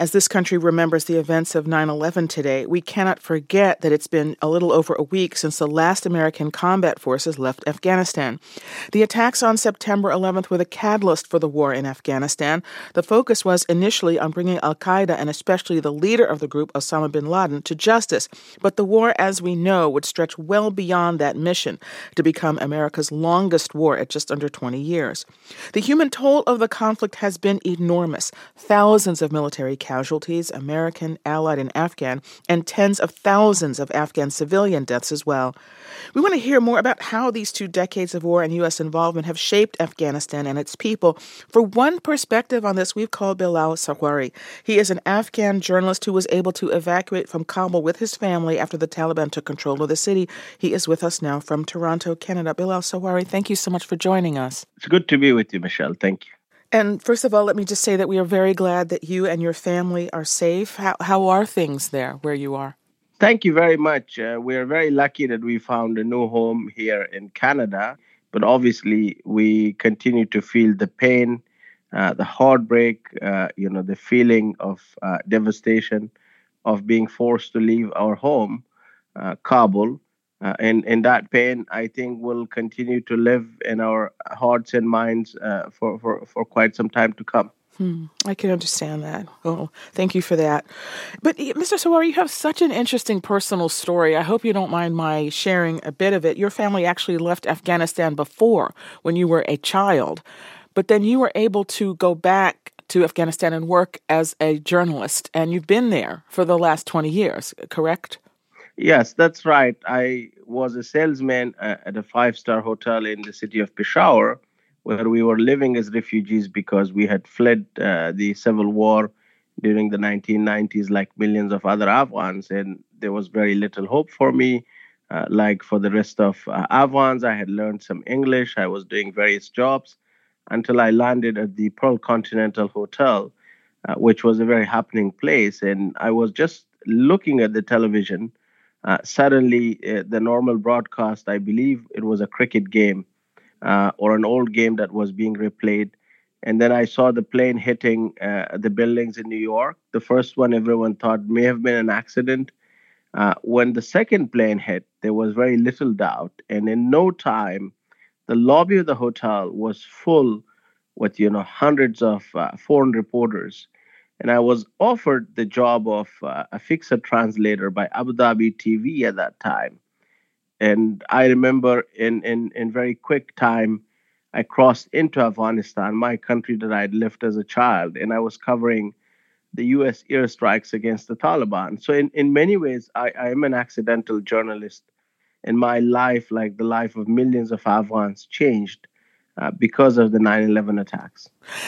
As this country remembers the events of 9/11 today, we cannot forget that it's been a little over a week since the last American combat forces left Afghanistan. The attacks on September 11th were the catalyst for the war in Afghanistan. The focus was initially on bringing al-Qaeda and especially the leader of the group, Osama bin Laden, to justice. But the war, as we know, would stretch well beyond that mission to become America's longest war at just under 20 years. The human toll of the conflict has been enormous. Thousands of military casualties, American, Allied, and Afghan, and tens of thousands of Afghan civilian deaths as well. We want to hear more about how these 2 decades of war and U.S. involvement have shaped Afghanistan and its people. For one perspective on this, we've called Bilal Sawari. He is an Afghan journalist who was able to evacuate from Kabul with his family after the Taliban took control of the city. He is with us now from Toronto, Canada. Bilal Sawari, thank you so much for joining us. It's good to be with you, Michelle. Thank you. And first of all, let me just say that we are very glad that you and your family are safe. How are things there where you are? Thank you very much. We are very lucky that we found a new home here in Canada. But obviously, we continue to feel the pain, the heartbreak, the feeling of devastation of being forced to leave our home, Kabul. And that pain, I think, will continue to live in our hearts and minds for quite some time to come. I can understand that. Oh, thank you for that. But Mr. Sawari, you have such an interesting personal story. I hope you don't mind my sharing a bit of it. Your family actually left Afghanistan before, when you were a child, but then you were able to go back to Afghanistan and work as a journalist, and you've been there for the last 20 years, correct? Yes, that's right. I was a salesman at a five-star hotel in the city of Peshawar, where we were living as refugees because we had fled the civil war during the 1990s, like millions of other Afghans. And there was very little hope for me. Like for the rest of Afghans, I had learned some English. I was doing various jobs until I landed at the Pearl Continental Hotel, which was a very happening place. And I was just looking at the television. Suddenly, the normal broadcast, I believe it was a cricket game or an old game that was being replayed. And then I saw the plane hitting the buildings in New York. The first one everyone thought may have been an accident. When the second plane hit, there was very little doubt. And in no time, the lobby of the hotel was full with, hundreds of foreign reporters. And I was offered the job of a fixer translator by Abu Dhabi TV at that time. And I remember in very quick time, I crossed into Afghanistan, my country that I'd lived as a child, and I was covering the U.S. airstrikes against the Taliban. So in many ways, I am an accidental journalist, and my life, like the life of millions of Afghans, changed because of the 9/11 attacks.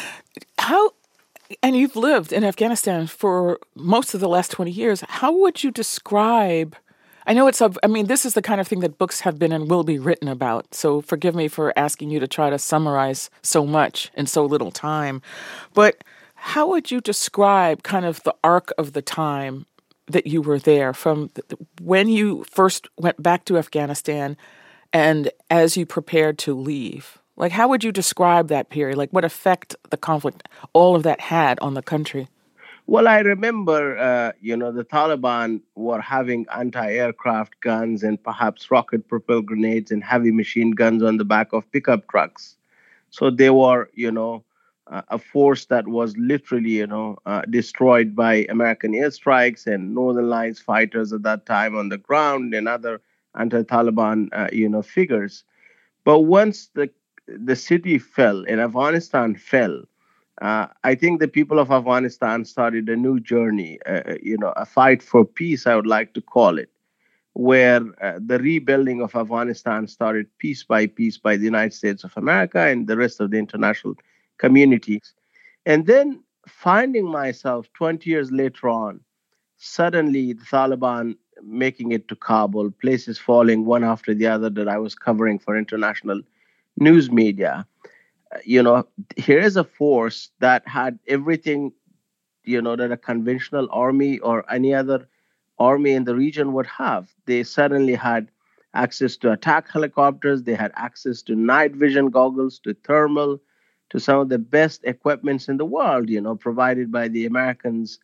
And you've lived in Afghanistan for most of the last 20 years. How would you describe... this is the kind of thing that books have been and will be written about. So forgive me for asking you to try to summarize so much in so little time. But how would you describe kind of the arc of the time that you were there, from when you first went back to Afghanistan and as you prepared to leave? Like, how would you describe that period? Like, what effect the conflict, all of that had on the country? Well, I remember, the Taliban were having anti-aircraft guns and perhaps rocket-propelled grenades and heavy machine guns on the back of pickup trucks. So they were, a force that was literally, destroyed by American airstrikes and Northern Alliance fighters at that time on the ground and other anti-Taliban, figures. But once the city fell and Afghanistan fell, I think the people of Afghanistan started a new journey, a fight for peace, I would like to call it, where the rebuilding of Afghanistan started piece by the United States of America and the rest of the international communities. And then finding myself 20 years later on, suddenly the Taliban making it to Kabul, places falling one after the other that I was covering for international news media. Here is a force that had everything, that a conventional army or any other army in the region would have. They suddenly had access to attack helicopters. They had access to night vision goggles, to thermal, to some of the best equipments in the world, provided by the Americans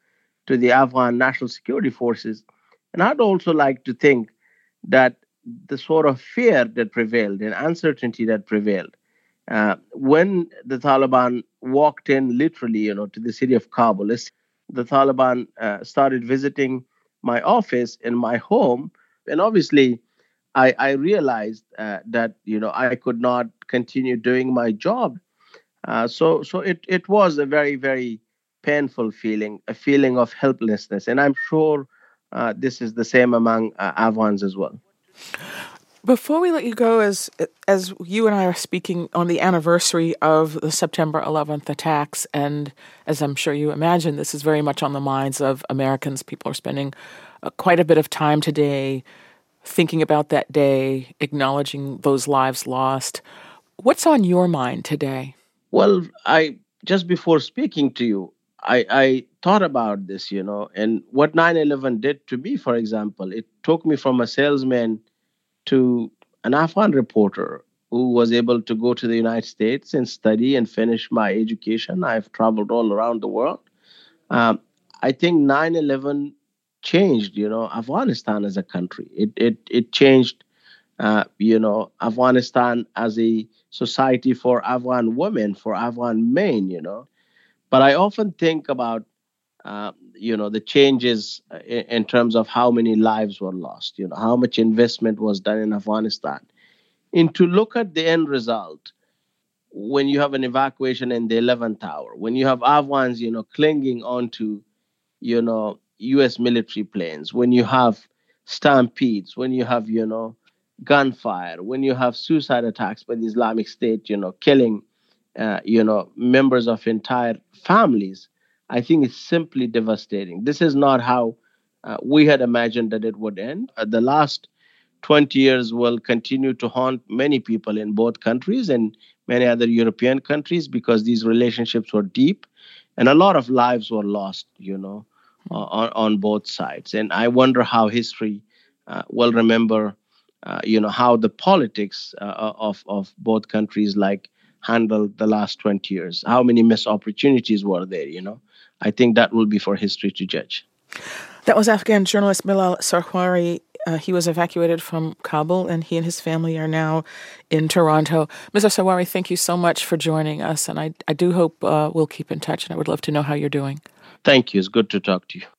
to the Afghan National Security Forces. And I'd also like to think that the sort of fear that prevailed and uncertainty that prevailed when the Taliban walked in literally, to the city of Kabul, the Taliban started visiting my office in my home. And obviously, I realized that, I could not continue doing my job. So it was a very, very painful feeling, a feeling of helplessness. And I'm sure this is the same among Afghans as well. Before we let you go, as you and I are speaking on the anniversary of the September 11th attacks, and as I'm sure you imagine, this is very much on the minds of Americans. People are spending quite a bit of time today thinking about that day, acknowledging those lives lost. What's on your mind today? Well, I just before speaking to you, I thought about this, and what 9/11 did to me, for example, it took me from a salesman to an Afghan reporter who was able to go to the United States and study and finish my education. I've traveled all around the world. Um, I think 9/11 changed, Afghanistan as a country. It changed, Afghanistan as a society for Afghan women, for Afghan men. But I often think about, the changes in terms of how many lives were lost, how much investment was done in Afghanistan. And to look at the end result, when you have an evacuation in the 11th hour, when you have Afghans, clinging onto, U.S. military planes, when you have stampedes, when you have, gunfire, when you have suicide attacks by the Islamic State, killing, members of entire families, I think it's simply devastating. This is not how we had imagined that it would end. The last 20 years will continue to haunt many people in both countries and many other European countries because these relationships were deep and a lot of lives were lost, on both sides. And I wonder how history will remember, how the politics of both countries handled the last 20 years. How many missed opportunities were there. I think that will be for history to judge. That was Afghan journalist Milal Sarwari. He was evacuated from Kabul, and he and his family are now in Toronto. Mr. Sarwari, thank you so much for joining us, and I do hope we'll keep in touch, and I would love to know how you're doing. Thank you. It's good to talk to you.